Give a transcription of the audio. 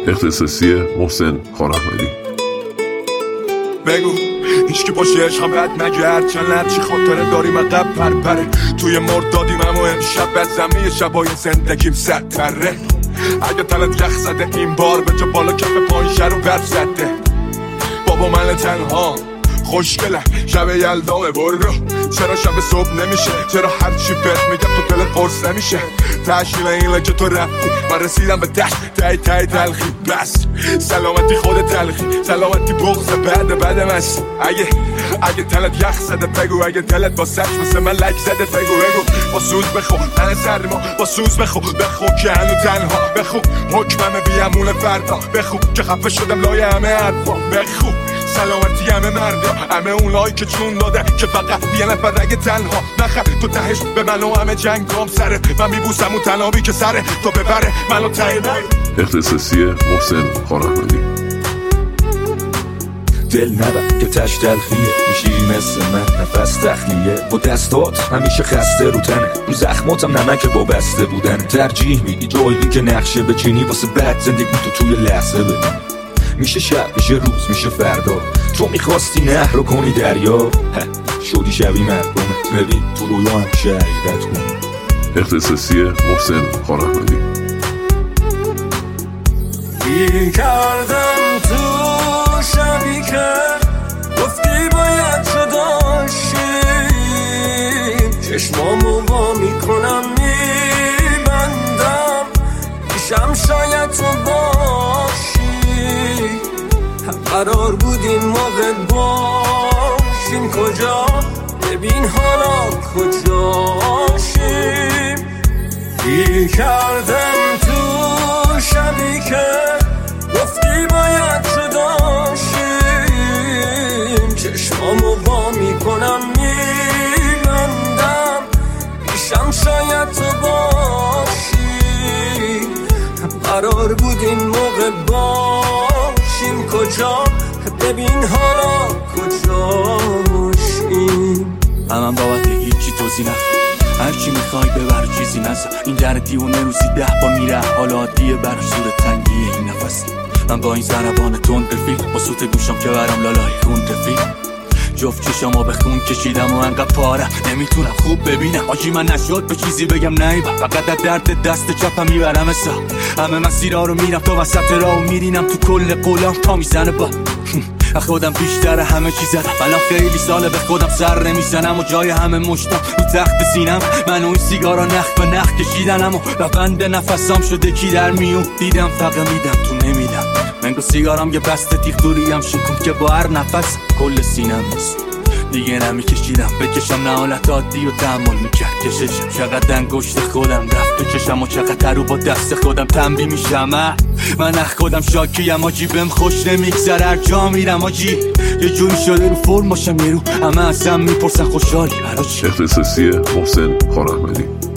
اختصاصی محسن خان‌احمدی. بگو هیچ که باشه عشقم بد نگرد چند چی خاطره داریم عقب پرپره توی مرد دادیم اما امشب بد زمین شبای زندگیم صد تره اگه تنت یخ زده این بار به جا بالا کف پایشه رو برف زده بابا من تنها خوشگله شب یلدامه برو چرا شب صبح نمیشه چرا هرچی بهت میگم تو دلت قرص نمیشه تشکیل این لکه تو رفتی من رسیدم به دشت تای تلخی بس سلامتی خود تلخی سلامتی بغض بعد مست اگه تلت یخ زده بگو اگه دلت با سچ مثل من لک زده بگو با سوز بخو من سرما با سوز بخو که هنو تنها بخو حکمم بیامون فردا بخو که خفه شدم لای همه حرفا بخو سلامتی همه مردا همه اونایی که چون داده که فقط یه نفر اگه تنها نخر تو تهش به من و همه جنگام سره من میبوسم اون تنابی که سره تو ببره منو ته اختصاصی محسن خان‌احمدی. دل نبر که تش تلخیه میشی مثل من نفس تخلیه با دستات همیشه خسته رو تنه رو زخماتم نمک با بسته بودن ترجیح میدی جایی که نقشه بچینی واسه بد زندگی تو توی لحظه ببین میشه شب میشه روز میشه فردا تو میخواستی نهر رو کنی دریا شدی شبی مردمه ببین تو رویا هم شهیدت کن. اختصاصی محسن خان‌احمدی. گیر کردم تو شبی که گفتی باید جدا شیم چشمامو با میکنم میبندم میشم شاید تو باشی قرار بودیم موقع باشیم کجا ببین حالا کجاشیم گیر کردم تو شبی که گفتی باید جدا شیم چشمامو با میکنم میبندم میشم شاید تو باشی قرار بودیم موقع باشیم کجا ببین حالا کجاشیم من بابت هیچی توضیح نخواه هرچی میخوای ببر چیزی نزا این در دیونه روزی 10 بار میره حالا عادیه بر زور تنگی این نفسی من با این ضربان تند رفیق با سوت گوشم که برم لالای خون رفیق جفت چشما به خون کشیدم و انقدر پاره نمیتونم خوب ببینم آجی من نشد به چیزی بگم نیبا فقط در درد دست چپم میبرم حساب همه مسیرها رو میرم تا وسط راه میرینم تو کل قولم تا میزنه با خودم بیشتر همه چی زدم الان خیلی ساله به خودم سر نمیزنم و جای همه مشتم رو تخت سینم من و این سیگارا نخ به نخ کشیدنم و روند نفسام شده کی در میون دیدم فقط میدم تو نمیدم منگو سیگارم یه بسته تیغ دوریم شکم که با هر نفس کل سینم نیست دیگه نمیکشیدم بکشم نه حالت عادی و تحمل میکرد کششم چقدر انگشت خودم رفت تو چشم و چقدر رو با دست خودم تنبیه میشم من اخ خودم شاکیم آجی بهم خوش نمیگذره هر جا میرم آجی یه جوری شده رو فرم باشم یه رو همه ازم میپرسن خوشحالی برای چی. اختصاصی محسن خان‌احمدی.